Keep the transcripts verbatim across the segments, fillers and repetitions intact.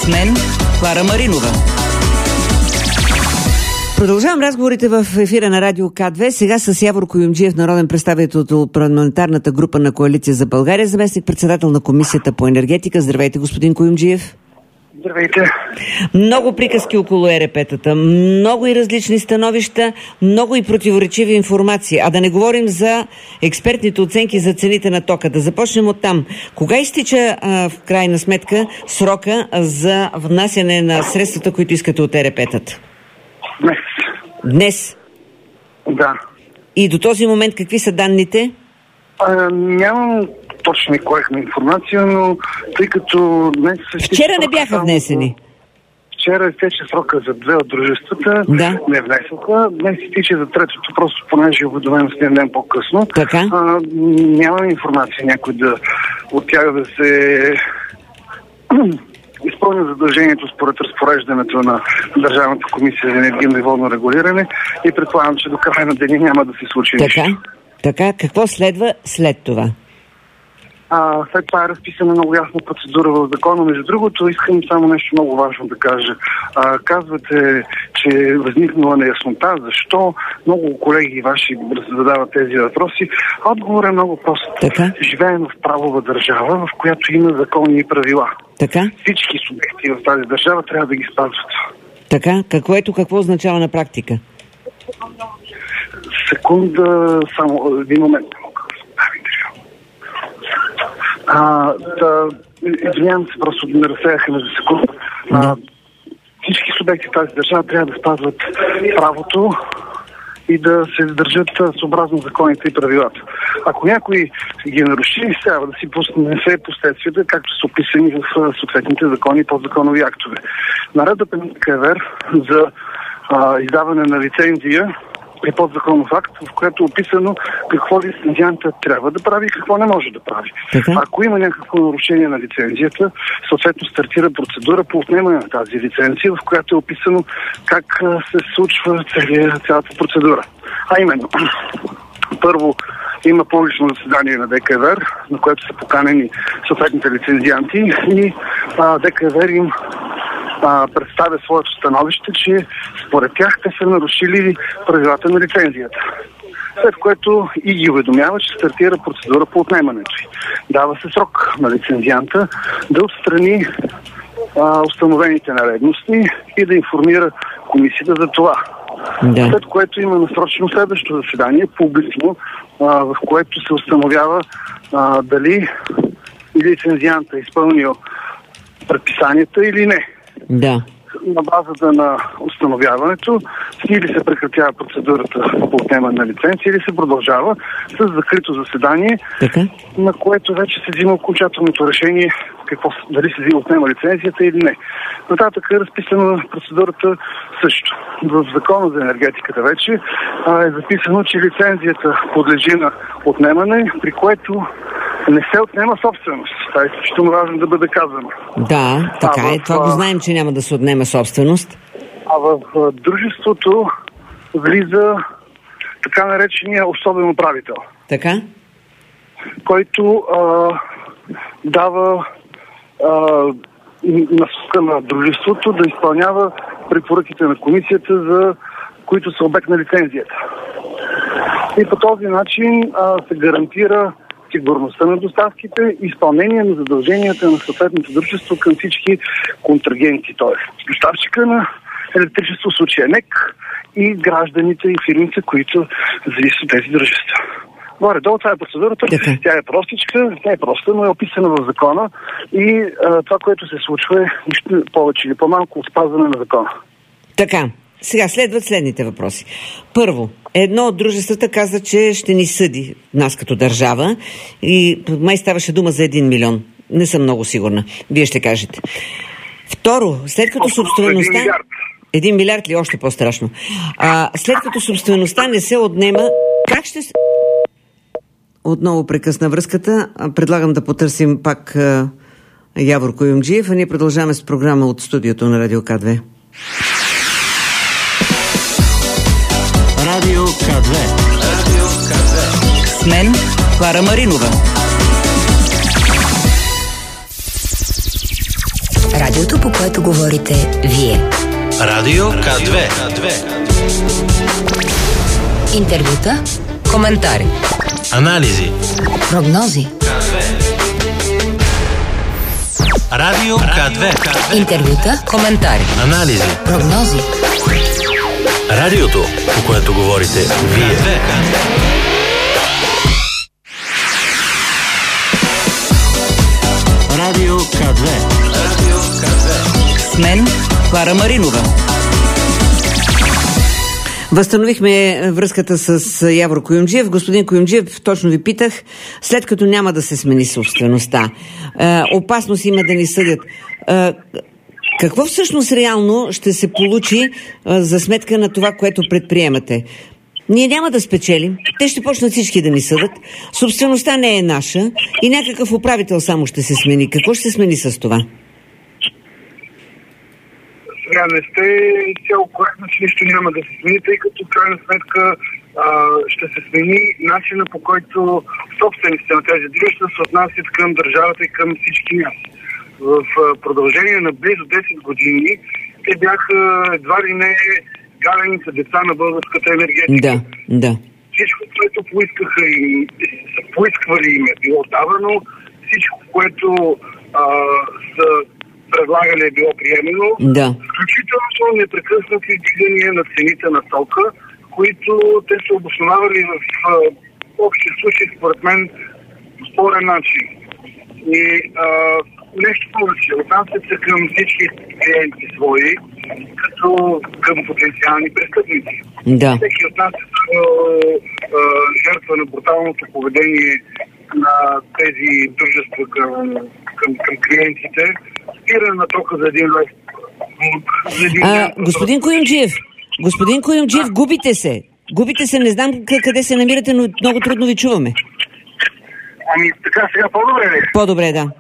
С мен Клара Маринова. Продължавам разговорите в ефира на Радио К две. Сега с Явор Куюмджиев, народен представител от парламентарната група на Коалиция за България, заместник-председател на Комисията по енергетика. Здравейте, господин Куюмджиев. Здравейте. Много приказки около ЕРП-тата, много и различни становища, много и противоречиви информации. А да не говорим за експертните оценки за цените на тока. Да започнем от там. Кога изтича а, в крайна сметка срока за внасяне на средствата, които искате от ЕРП-тата? Днес. Днес? Да. И до този момент какви са данните? А, нямам точно и коректна информация, но тъй като днес... Вчера не бяха внесени. Вчера изтече срока за две от дружествата, да. Не внесоха. Днес изтича за третото, просто понеже е уведомен с един ден по-късно. Така? А, нямам информация някой да от тях да се... изпълня задължението според разпореждането на Държавната комисия за енергийно и водно регулиране и предполагам, че до края на деня няма да се случи така, нищо. Така, какво следва след това? А, след това е разписана много ясна процедура в закона. Между другото, искам само нещо много важно да кажа. А, казвате, че е възникнала неяснота. Защо? Много колеги ваши задават тези въпроси. Отговорът е много прост. Така? Живеем в правова държава, в която има закони и правила. Така? Всички субекти в тази държава трябва да ги спазват. Така? Какво ето какво означава на практика? Секунда, само един момент. А, да, извинявам се, просто не разсеяха между секунда. А, всички субекти в тази държава трябва да спазват правото и да се държат съобразно законите и правилата. Ако някой ги наруши, трябва да си понесе последствията, както са описани в съответните закони и подзаконови актове. Наредбата на КЕВР за а, издаване на лицензия е подзаконов акт, в което е описано какво лицензианта трябва да прави и какво не може да прави. Така? Ако има някакво нарушение на лицензията, съответно стартира процедура по отнемане на тази лицензия, в която е описано как се случва цялата процедура. А именно, първо има публично заседание на ДКЕВР, на което са поканени съответните лицензианти и а, ДКЕВР им а, представя своето становище, че според тях те са нарушили правилата на лицензията. След което и ги уведомява, че стартира процедура по отнемането й. Дава се срок на лицензианта да отстрани а, установените нередности и да информира комисията за това. Да. След което има насрочено следващо заседание, публично, а, в което се установява а, дали лицензианта е изпълнил предписанията или не. Да. На базата на установяването или се прекратява процедурата по отнемане на лицензия, или се продължава с закрито заседание, така? На което вече се взима окончателното решение какво, дали се взима отнема лицензията или не. Нататък е разписана процедурата също. В Закона за енергетиката вече а, е записано, че лицензията подлежи на отнемане, при което не се отнема собственост. Това е изключително важно да бъде казано. Да, така а е. в, Това го знаем, че няма да се отнема собственост. А в а, дружеството влиза така наречения особен управител. Така? Който а, дава а, насока на дружеството да изпълнява препоръките на комисията, за които са обект на лицензията. И по този начин а, се гарантира сигурността на доставките и изпълнение на задълженията на съответното дружество към всички контрагенти, т.е. доставчика на електричество, в случая НЕК, и гражданите и фирмите, които зависят от тези дружества. Горе-долу това е процедурата. Тя е простичка, тя е проста, но е описана в закона и а, това, което се случва, е нищо повече или по-малко от спазване на закона. Така. Сега следват следните въпроси. Първо, едно от дружествата каза, че ще ни съди нас като държава и май ставаше дума за един милион. Не съм много сигурна. Вие ще кажете. Второ, след като собствеността... Един милиард. Един милиард ли? Още по-страшно. А, след като собствеността не се отнема, как ще... Отново прекъсна връзката. Предлагам да потърсим пак а, Явор Куюмджиев, а ние продължаваме с програма от студиото на Радио К две. Радио К две. Радио К две. С мен Клара Маринова. Радиото, по което говорите вие. Радио К две. Интервюта, коментари, анализи, прогнози. Радио К две. Интервюта, коментари, анализи, прогнози. Радиото, по което говорите вие. Радио К две. Радио К две. С мен Клара Маринова. Възстановихме връзката с Явор Куюмджиев. Господин Куюмджиев, точно ви питах, след като няма да се смени собствеността, е, опасност има да ни съдят. Е, какво всъщност реално ще се получи е, за сметка на това, което предприемате? Ние няма да спечелим, те ще почнат всички да ни съдат, собствеността не е наша и някакъв управител само ще се смени. Какво ще се смени с това? Сега не сте цяло коректно, че нищо няма да се смени, тъй като в крайна сметка а, ще се смени начина, по който собствениците на тези дружества се отнасят към държавата и към всички нас. В а, продължение на близо десет години те бяха едва ли не галените деца на българската енергетика. Да, да. Всичко, което поискаха и са поисквали им е било давано, всичко, което а, са предлагали е било приемено, да. Включително непрекъснати движения на цените на тока, които те са обосновавали в а, общи случаи, според мен, спорен начин. И а, нещо повече, отнасят се към всички клиенти свои, като към потенциални престъпници. Да. Всеки от нас е жертва на бруталното поведение на тези дружества към, към, към клиентите. Спиране на тока за един лев. А, господин Куюмджиев, господин Куюмджиев, губите се. Губите се, не знам къде се намирате, но много трудно ви чуваме. Ами така сега по-добре ли? По-добре, да.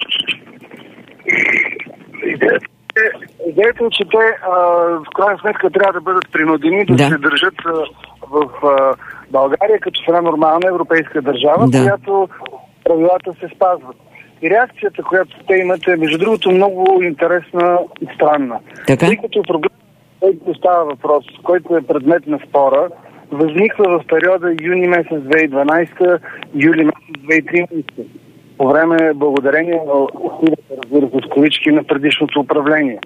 Идеята е, идеята е че те а, в крайна сметка трябва да бъдат принудени да, да. се държат а, в а, България като в една нормална европейска държава, да. Която правилата се спазват. И реакцията, която те имат, е, между другото, много интересна и странна. Така? Тъй като проблем, който става въпрос, който е предмет на спора, възниква в периода юни месец две хиляди и дванадесета, юли месец две хиляди и тринадесета. По време, благодарение на усилията, разбира се, в кавички на предишното управление.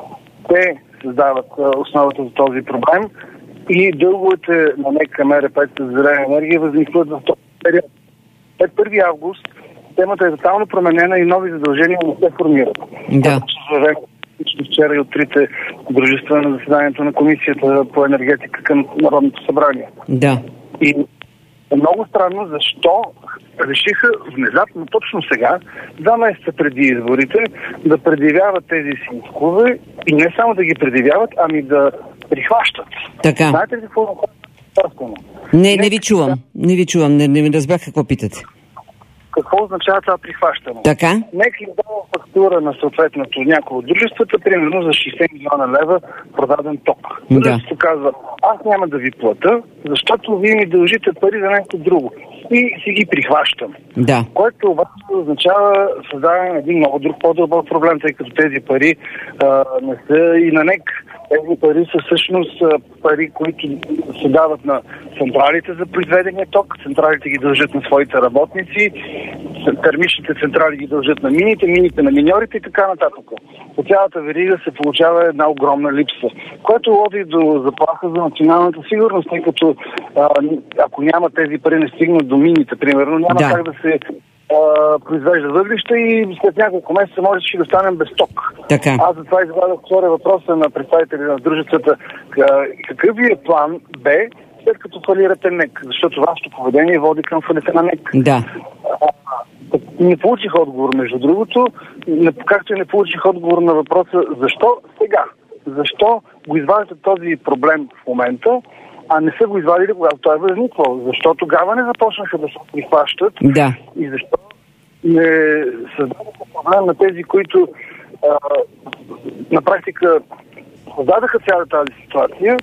Те създават основата за този проблем и дълговете на НЕК към ЕРП за зелена енергия възникват в този период. След първи август темата е тотално променена и нови задължения не се формират. Да. Вчера и от трите дружества на заседанието на Комисията по енергетика към Народното събрание. Да. И е много странно защо решиха внезапно, точно сега, два месеца преди изборите, да предявяват тези си искове и не само да ги предявяват, ами да прихващат. Така. Знаете ли какво направят? Не, не ви чувам. Не ви чувам. Не, не ми разбрах какво питате. Какво означава това прихващане? Така. Нека им дава фактура на съответното някои от дружествата, примерно за шейсет милиона лева продаден ток. Дружеството да. Казва, аз няма да ви плата, защото вие ми дължите пари за нещо друго. И си ги прихващам. Да. Което обаче означава създаване на един много друг по-дълбок проблем, тъй като тези пари а, не са и на НЕК. Тези пари са всъщност пари, които се дават на централите за произведения ток. Централите ги дължат на своите работници, термичните централи ги дължат на мините, мините на миньорите и така нататък. По цялата верига се получава една огромна липса, което води до заплаха за националната сигурност, тъй като а, ако няма тези пари не стигнат до мините, примерно, няма да. Как да се Uh, произвежда въглища и след няколко месеца може да останем без ток. Така. Аз затова извадах втория въпроса на представители на дружествата. Какъв ви е план Б, след като фалирате НЕК? Защото вашето поведение води към фалита на НЕК. Да. Uh, не получих отговор, между другото, както и не получих отговор на въпроса защо сега? Защо го изваждате този проблем в момента, а не са го извадили, когато той е възниквал. Защо тогава не започнаха да се прихващат? Да. И защо не създадаха проблем на тези, които а, на практика създадаха цялата тази ситуация,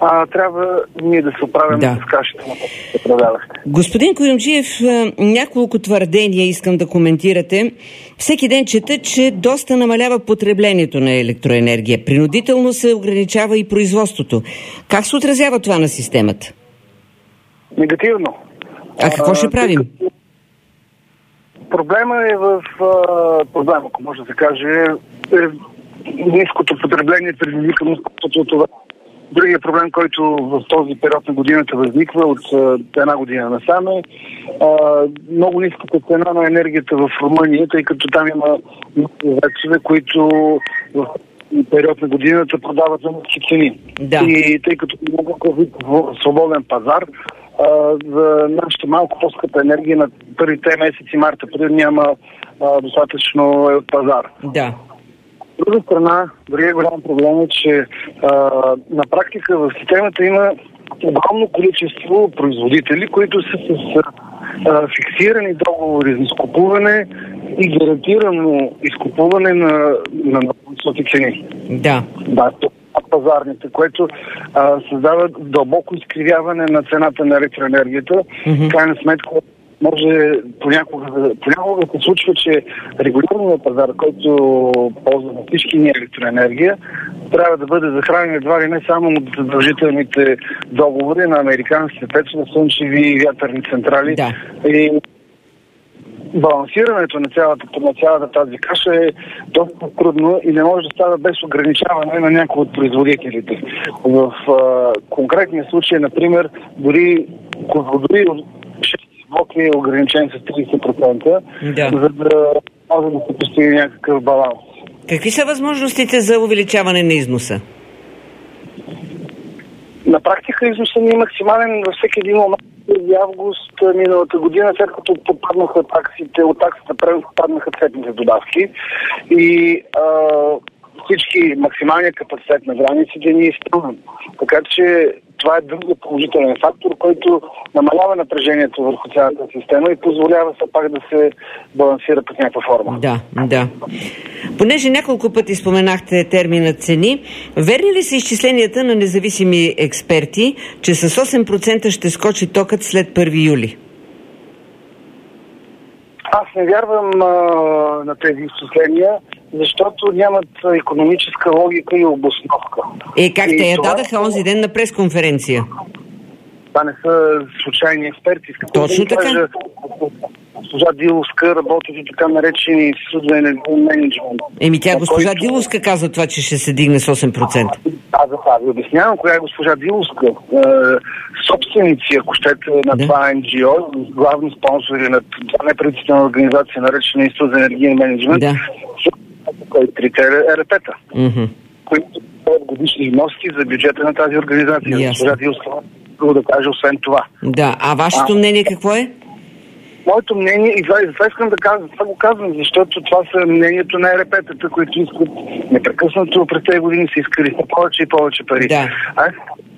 а трябва ние да се оправим да. с кашите на управляващите. Господин Куюмджиев, няколко твърдения искам да коментирате. Всеки ден чета, че доста намалява потреблението на електроенергия. Принудително се ограничава и производството. Как се отразява това на системата? Негативно. А какво ще правим? Проблема е в... Проблема, ако може да се каже, е ниското потребление, предизвикано от това. Другия проблем, който в този период на годината възниква от една година насаме, много ниската цена на енергията в Румъния, тъй като там има вецове, които в период на годината продават за ниски цени. Да. И тъй като има някакъв свободен пазар, за нашата малко по-скъпа енергия на първите месеци марта, преди няма а, достатъчно пазар. Да. От друга страна, другия голям проблем е, че а, на практика в системата има огромно количество производители, които са с а, фиксирани договори за изкупуване и гарантирано изкупуване на, на високи цени. Да. Да, пазарните, което а, създава дълбоко изкривяване на цената на електроенергията. Mm-hmm. Крайна сметка може понякога, понякога се случва, че регулираният пазар, който ползва на всички ни електроенергия, трябва да бъде захранен едва ли не само от задължителните договори на американските пецове, слънчеви и вятърни централи. Да. И балансирането на цялата, на цялата тази каша е доста трудно и не може да става без ограничаване на някои от производителите. В а, конкретния случай, например, дори Козлодуй шести блок е ограничен с тридесет процента, да. За да може да се постигне някакъв баланс. Какви са възможностите за увеличаване на износа? На практика износът ни е максимален във всеки един момент. В август миналата година, след като попаднаха таксите, от таксата попаднаха цветните добавки и а, всички максималния капацитет на границите ни е изпълнен. Така че това е другия положителен фактор, който намалява напрежението върху цялата система и позволява все пак да се балансира под някаква форма. Да, да. Понеже няколко пъти споменахте термина цени, верни ли са изчисленията на независими експерти, че с осем процента ще скочи токът след първи юли? Аз не вярвам а, на тези изчисления, защото нямат икономическа логика и обосновка. Е, как те я това... дадаха онзи ден на пресконференция? Това не са случайни експерти. Точно така. Кажа, госпожа Диловска работи и така наречени институт за енергиен менеджмент. Еми тя госпожа който... Диловска каза това, че ще се дигне с осем процента. Аз за това ви обяснявам коя е госпожа Диловска. Е, собственици, ако щете, на да. Това Ен Джи О, главни спонсори на това неправителствена организация, наречена Институт за енергиен менеджмент, да. Са трите Ер Епе та, mm-hmm. които правят годишни вноски за бюджета на тази организация. Yes. Госпожа Диловска да каже освен това. Да, а вашето а, мнение какво е? Моето мнение, и това, и това искам да кажа, това го казвам, защото това са мнението на Ер Епе та, които искат непрекъснато през тези години са искали повече и повече пари. Да. Аз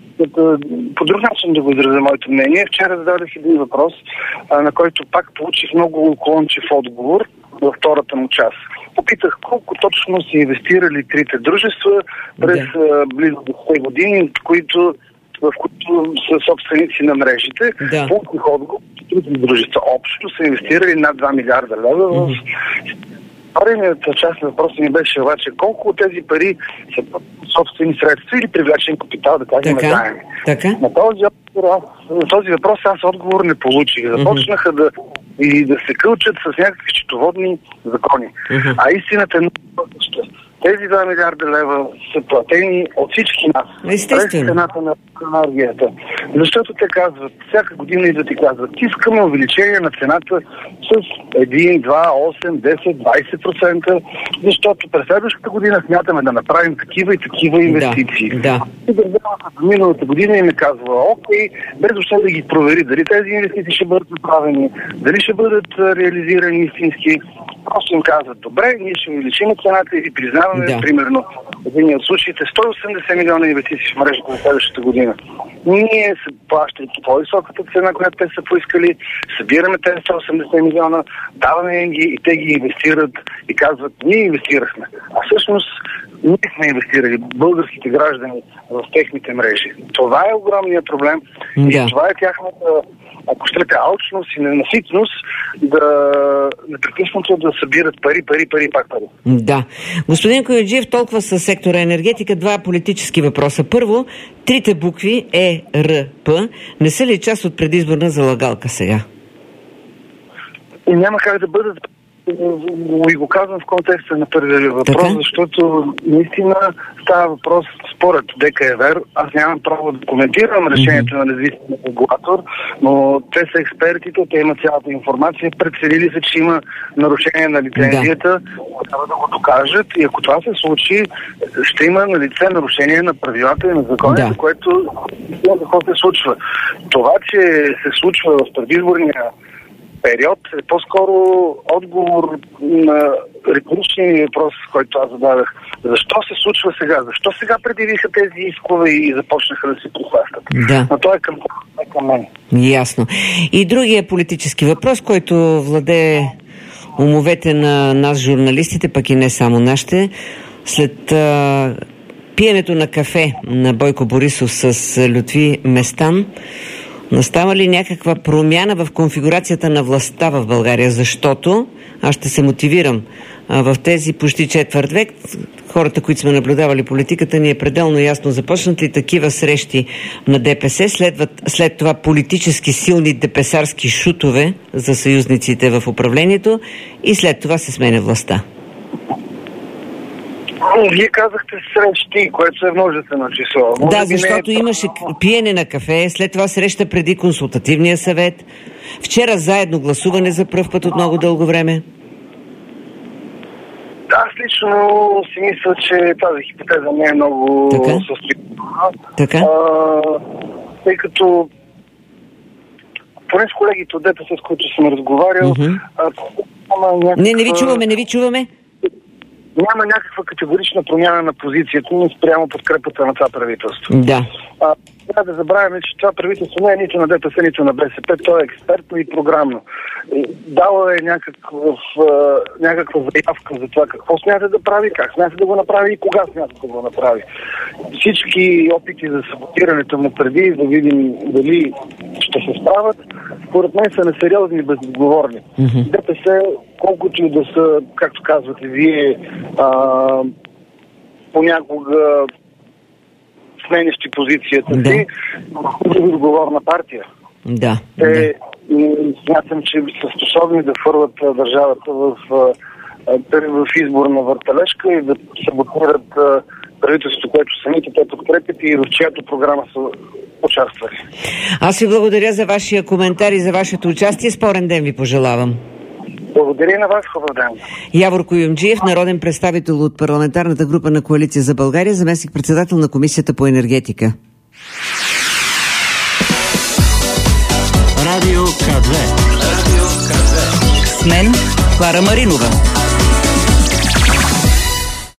по друг начин да го изразя моето мнение. Вчера зададох един въпрос, а, на който пак получих много уклончив отговор във втората му част. Попитах колко точно са инвестирали трите дружества през да. близо десет години, които в които са собственици на мрежите. Да. Получих отговор, трите дружества общо са инвестирали над два милиарда лева в mm-hmm. Втората част на въпроса ми беше обаче колко от тези пари са собствени средства или привлечен капитал, да кажем, заеми. На този, на този въпрос аз отговор не получих. Започнаха mm-hmm. да, и да се кълчат с някакви счетоводни закони. Mm-hmm. А истината е много простична. Тези два милиарда лева са платени от всички нас. През цената на енергията. Защото те казват, всяка година и да ти казват, искаме увеличение на цената с един, два, осем, десет, двайсет процента, защото през следващата година смятаме да направим такива и такива инвестиции. Да, да. И държавата за миналата година им е казва, окей, без въобще да ги провери дали тези инвестиции ще бъдат направени, дали ще бъдат реализирани истински. Просто им казват, добре, ние ще увеличим цената и ви признаваме, да. примерно, в един от случаите сто и осемдесет милиона инвестиции в мрежата на следващата година. Ние, плащайки по-високата цена, която те са поискали, събираме тези сто и осемдесет милиона, даваме им ги и те ги инвестират и казват, ние инвестирахме. А всъщност ние сме инвестирали, българските граждани, в техните мрежи. Това е огромният проблем да. и това е тяхната, ако щете, алчност и ненаситност да непрекъснато да събират пари, пари, пари, пак пари. Да. Господин Куюмджиев, толкова със сектора енергетика, два политически въпроса. Първо, трите букви Е Р П не са ли част от предизборна залагалка сега? И няма как да бъдат. И го казвам в контекста на първия въпрос, така? Защото наистина става въпрос според ДКЕВР. Аз нямам право да коментирам решението mm-hmm. на независимия регулатор, но те са експертите, те имат цялата информация, преценили се, че има нарушение на лицензията, да. Трябва да го докажат и ако това се случи, ще има на лице нарушение на правилата и на законите, да. Което какво се случва. Това, че се случва в предизборния период е по-скоро отговор на риторичния въпрос, който аз зададах. Защо се случва сега? Защо сега предявиха тези искове и започнаха да се прихващат? Да. Но той е към, е към мен. Ясно. И другия политически въпрос, който владее умовете на нас, журналистите, пък и не само нашите, след а, пиенето на кафе на Бойко Борисов с Лютви Местан, настава ли някаква промяна в конфигурацията на властта в България? Защото, аз ще се мотивирам, в тези почти четвърт век, хората, които сме наблюдавали политиката, ни е пределно ясно, започнат ли такива срещи на ДПС, следват след това политически силни депесарски шутове за съюзниците в управлението и след това се сменя властта. Вие казахте срещи, което е множествено число. Може да, защото е... имаше пиене на кафе, след това среща преди консултативния съвет. Вчера заедно гласуване за пръв път от много дълго време. Да, аз лично си мисля, че тази хипотеза не е много състоятелна. Така? А, тъй като поне с колегите от ДПС, с които съм разговарял, uh-huh. а, някаква... Не, не ви чуваме, не ви чуваме. Няма някаква категорична промяна на позицията ни спрямо подкрепата на това правителство. Да. А, трябва да забравяме, че това правителство не е нито на ДПС, нито на БСП, то е експертно и програмно. Дала е някакъв, някаква заявка за това какво смята да прави, как смята да го направи и кога смята да го направи. Всички опити за саботирането му преди, да видим дали ще се справят, според мен са несериозни и безотговорни. Mm-hmm. ДПС, колкото и да са, както казвате вие, а, понякога сменящи позицията да. си, но отговорна партия. Да. Те да. Смятам, че са способни да фърват държавата в, в изборна въртележка и да саботират правителството, което самите те подкрепят и в чиято програма са участвали. Аз ви благодаря за вашия коментар и за вашето участие. Спорен ден ви пожелавам. Благодаря на вас, хубав ден. Явор Куюмджиев, народен представител от парламентарната група на Коалиция за България, заместник-председател на Комисията по енергетика. Радио К две. Радио К две. С мен Клара Маринова.